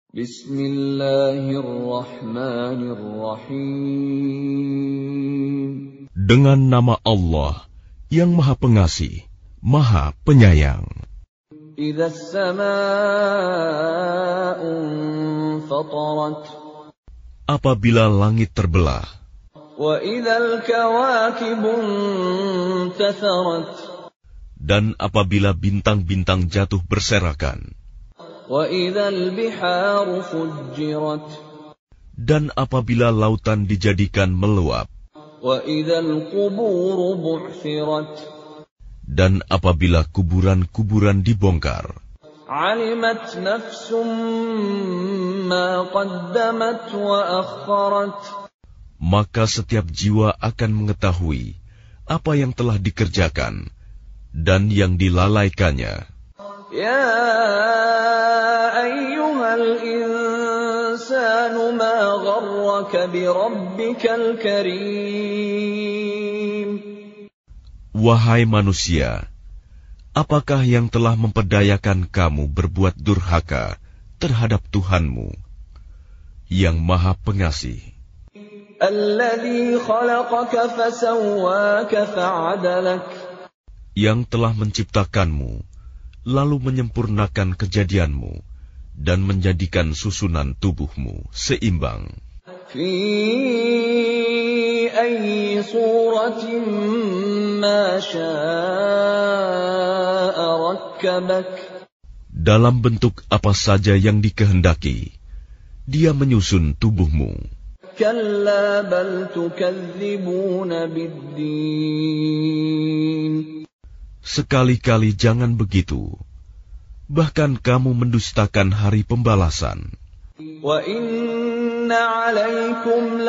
Bismillahirrahmanirrahim. Dengan nama Allah yang Maha Pengasih, Maha Penyayang. Idza as-samaa'u fatarat. Apabila langit terbelah. Wa idzal kawakibu intatharat. Dan apabila bintang-bintang jatuh berserakan. Wa idzal biharu fujjirat. Dan apabila lautan dijadikan meluap. Wa idzal quburu bu'thirat. Dan apabila kuburan-kuburan dibongkar. Alimat nafsum ma qaddamat wa akharat. Maka setiap jiwa akan mengetahui apa yang telah dikerjakan dan yang dilalaikannya. Ya ayyuhal insanu ma gharraka bi rabbikal karim. Wahai manusia, apakah yang telah memperdayakan kamu berbuat durhaka terhadap Tuhanmu yang Maha Pengasih? Alladzi khalaqaka fasawwaka fa'adalak. Yang telah menciptakanmu, lalu menyempurnakan kejadianmu, dan menjadikan susunan tubuhmu seimbang. Fi ayyi suratin ma syaa rakkabak. Dalam bentuk apa saja yang dikehendaki, Dia menyusun tubuhmu. Kalla bal tukadzibuna biddin. Sekali-kali jangan begitu. Bahkan kamu mendustakan hari pembalasan. Wa inna 'alaikum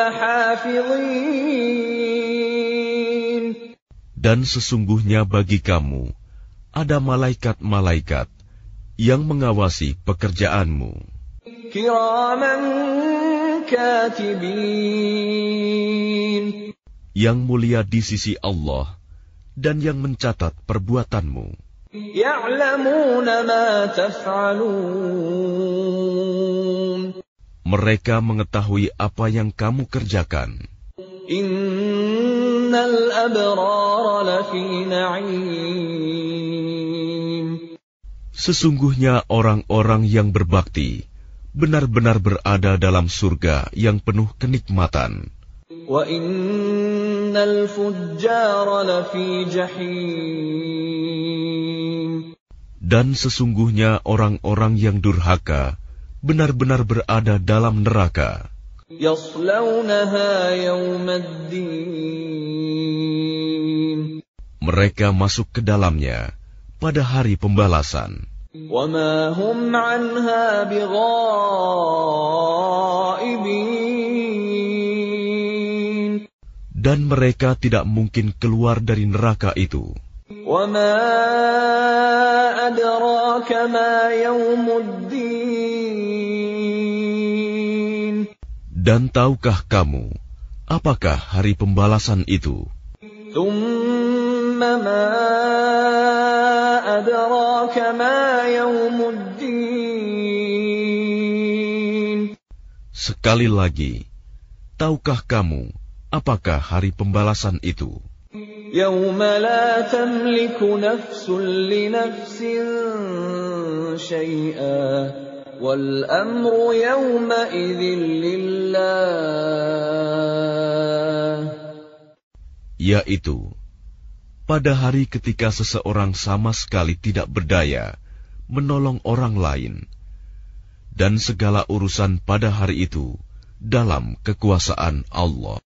lahafizin. Dan sesungguhnya bagi kamu ada malaikat-malaikat yang mengawasi pekerjaanmu. Kiraman katibin. Yang mulia di sisi Allah dan yang mencatat perbuatanmu. Ya'lamuna ma taf'alun. Mereka mengetahui apa yang kamu kerjakan. Innal abrara lafi na'im. Sesungguhnya orang-orang yang berbakti benar-benar berada dalam surga yang penuh kenikmatan. Wa innal fujjara lafi jahim. Dan sesungguhnya orang-orang yang durhaka benar-benar berada dalam neraka. Yaslawnaha yawmaddin. Mereka masuk ke dalamnya pada hari pembalasan. Wa ma hum 'anha bighaibin. Dan mereka tidak mungkin keluar dari neraka itu. Wa ma adraka ma yaumuddin. Dan tahukah kamu apakah hari pembalasan itu? Tsumma ma adraka ma yaumuddin. Sekali lagi, tahukah kamu apakah hari pembalasan itu? Yauma la tamliku nafsun li nafsin syai'a wal amru yawma idzin lillah. Yaitu, pada hari ketika seseorang sama sekali tidak berdaya menolong orang lain, dan segala urusan pada hari itu dalam kekuasaan Allah.